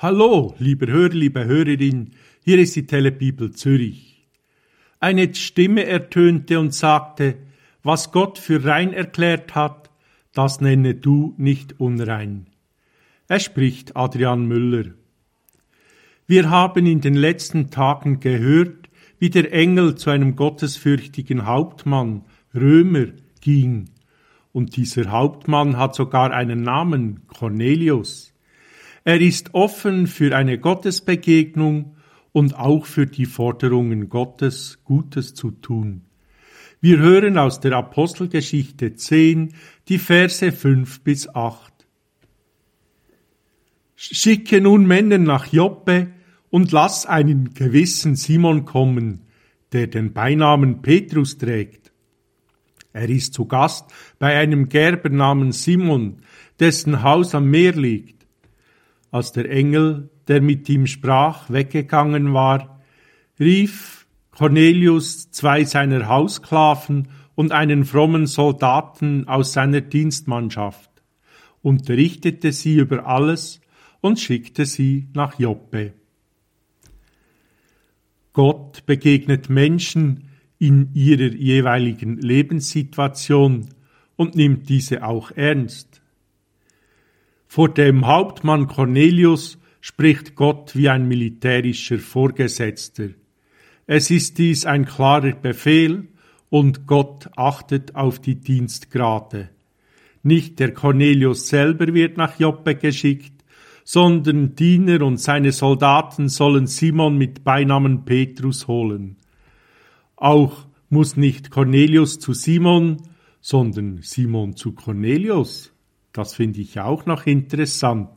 Hallo, lieber Hörer, liebe Hörerin, hier ist die Telebibel Zürich. Eine Stimme ertönte und sagte, was Gott für rein erklärt hat, das nenne du nicht unrein. Es spricht Adrian Müller. Wir haben in den letzten Tagen gehört, wie der Engel zu einem gottesfürchtigen Hauptmann, Römer, ging. Und dieser Hauptmann hat sogar einen Namen, Cornelius. Er ist offen für eine Gottesbegegnung und auch für die Forderungen Gottes, Gutes zu tun. Wir hören aus der Apostelgeschichte 10 die Verse 5 bis 8. Schicke nun Männer nach Joppe und lass einen gewissen Simon kommen, der den Beinamen Petrus trägt. Er ist zu Gast bei einem Gerber namens Simon, dessen Haus am Meer liegt. Als der Engel, der mit ihm sprach, weggegangen war, rief Cornelius 2 seiner Haussklaven und einen frommen Soldaten aus seiner Dienstmannschaft, unterrichtete sie über alles und schickte sie nach Joppe. Gott begegnet Menschen in ihrer jeweiligen Lebenssituation und nimmt diese auch ernst. Vor dem Hauptmann Cornelius spricht Gott wie ein militärischer Vorgesetzter. Es ist dies ein klarer Befehl und Gott achtet auf die Dienstgrade. Nicht der Cornelius selber wird nach Joppe geschickt, sondern Diener und seine Soldaten sollen Simon mit Beinamen Petrus holen. Auch muss nicht Cornelius zu Simon, sondern Simon zu Cornelius. Das finde ich auch noch interessant.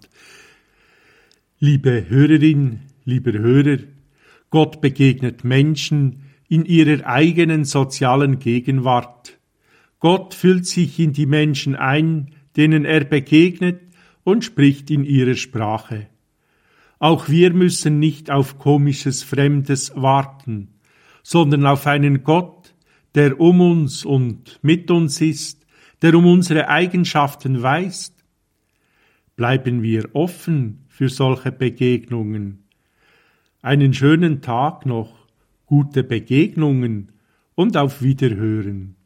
Liebe Hörerin, lieber Hörer, Gott begegnet Menschen in ihrer eigenen sozialen Gegenwart. Gott fühlt sich in die Menschen ein, denen er begegnet und spricht in ihrer Sprache. Auch wir müssen nicht auf komisches Fremdes warten, sondern auf einen Gott, der um uns und mit uns ist, der um unsere Eigenschaften weiß. Bleiben wir offen für solche Begegnungen. Einen schönen Tag noch, gute Begegnungen und auf Wiederhören.